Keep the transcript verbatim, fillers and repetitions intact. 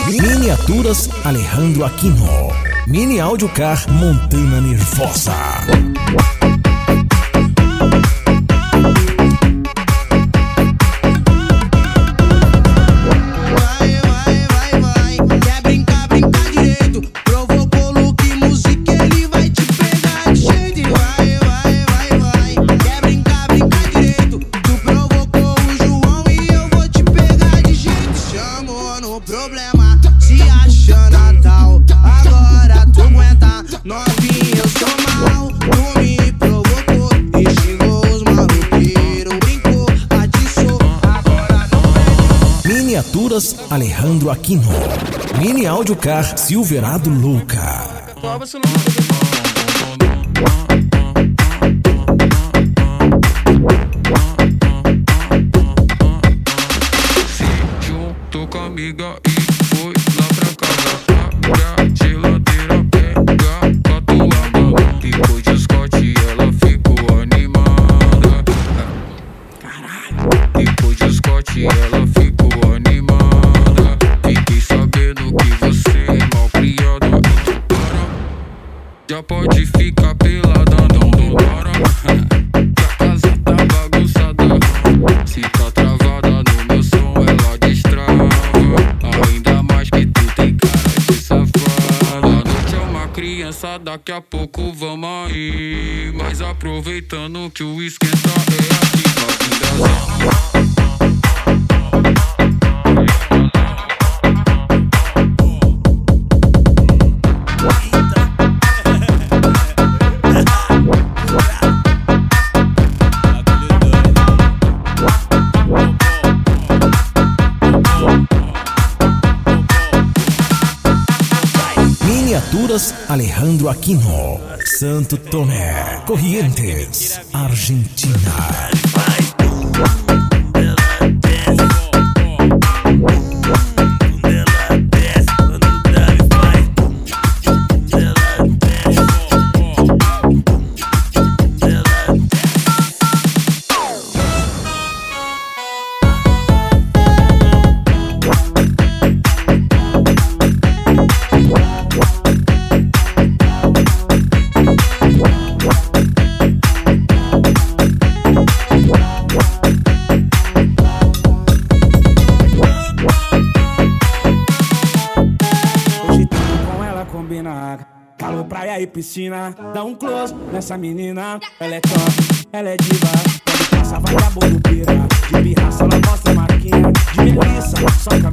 Miniaturas Alejandro Aquino. Mini Audiocar Montana Nervosa. Se acha Natal, agora tu aguenta. Novinha, eu sou mal, tu me provocou e xingou os maluqueiros, brincou, atiçou, agora não é. Miniaturas Alejandro Aquino. Mini Audiocar Silverado Louca. Se juntou com a amiga e foi lá pra casa. Abre a geladeira, pega a toalha. Depois de Scott ela ficou animada. Caralho. Depois de Scott ela ficou animada. Fiquei sabendo que você é mal criada. Já pode ficar pelada, não demora. Que a casa tá bagunçada. Se tá travada no meu som, ela destrava. Ainda mais que tu tem cara de safada. A noite é uma criança, daqui a pouco vamos aí. Mas aproveitando que o esquenta é aqui pra vida. Miniaturas Alejandro Aquino. Santo Tomé, Corrientes, Argentina. Calor, praia e piscina, dá um close nessa menina. Ela é top, ela é diva. Quando passa vai dar bobeira. De pirraça ela mostra a marquinha. De linguiça, só